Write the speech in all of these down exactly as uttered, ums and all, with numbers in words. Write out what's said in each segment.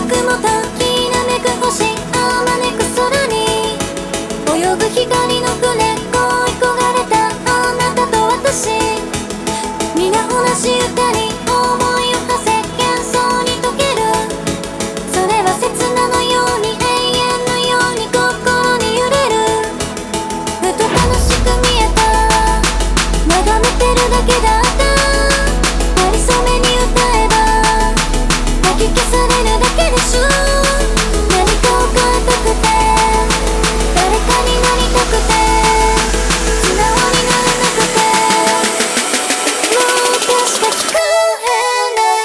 くもときらめく星あまねく空に泳ぐ光の船恋焦がれたあなたと私皆同じ歌に思いを馳せ幻想に溶けるそれは刹那のように永遠のように心に揺れるふと楽しく見えた眺めてるだけだったかりそめに歌えばかき消されるだけでしょ何かを変えたくて誰かになりたくて素直になれなくてもう歌しか聞こえない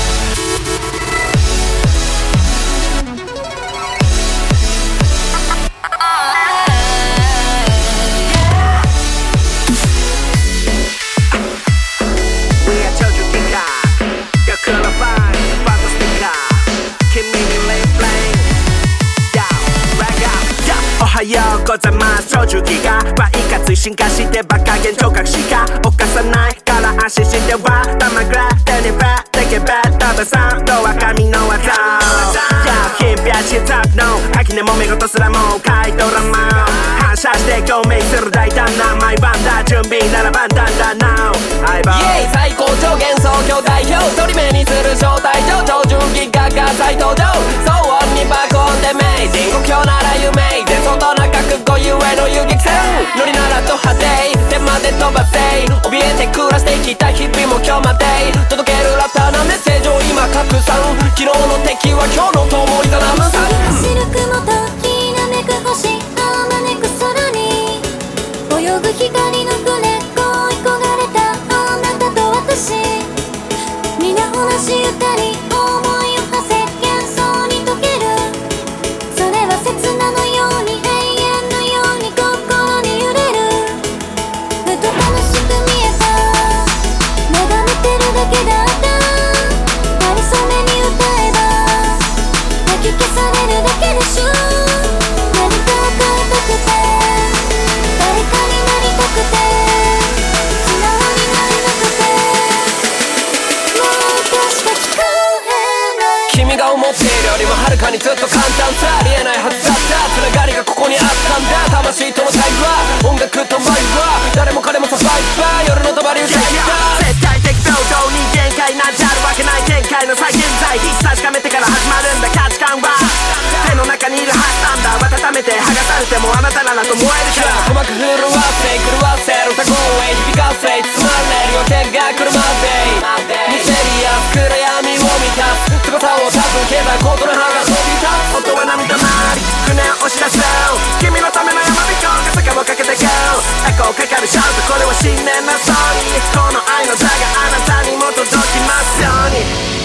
We are 저주기가 You're colorblind, fantastica君にレイプレイ Yo, rag out, yo おはようございます저주기가バイカツ進化して馬鹿げん聴覚しか犯さないから安心しては玉ぐら手にべでけべ食べさんのは神の技 Yo, 貧乏しタップの垣根も見事すらも買い取らま反射して共鳴する大胆な毎晩だ準備ならばだんだん Now 相棒イエイ最高潮幻想郷代表一人目にする招待状超重ギガが再登場騒音に爆音でメイジン国境なら夢で相当な覚悟ゆえの遊撃戦ノリならド派手手まで飛ばせ怯えて暮らしてきた日々も今日まで届けるラッターなメッセージを今拡散昨日の敵は今日の友いざなむさん走る雲ときらめく星あまねく空に泳ぐ光の船恋焦がれたあなたと私皆同じ歌に思いを馳せ幻想に溶けるそれは刹那のように永遠のように心に揺れるふと楽しく見えた眺めてるだけだったかりそめに歌えばかき消されるだけでしょ何かを変えたくて誰かになりたくて素直になれなくてもう歌しか聞こえない君が思っているよりもはるかにずっと簡単さありえないはずだったつながりがここにあったんだ魂との対話音楽とマイは誰も彼もサバイバー夜の帳歌いた絶対的平等に限界なんてあるわけない展開の再現在必確かめてから始まるんだ価値観は手の中にいるはずなんだ温めて剥がされてもあなたならと燃えるから鼓膜震わせ狂わせる歌声響かせ包まれる予定が来るまでミステリアス暗闇を満たす翼を授けたことの葉が飛び立つ音は涙回り船を押し出そう君のための山彦が坂をかけて Go エコーかかるシャウトこれは新年のソニーこの愛の歌があなたにも届きますように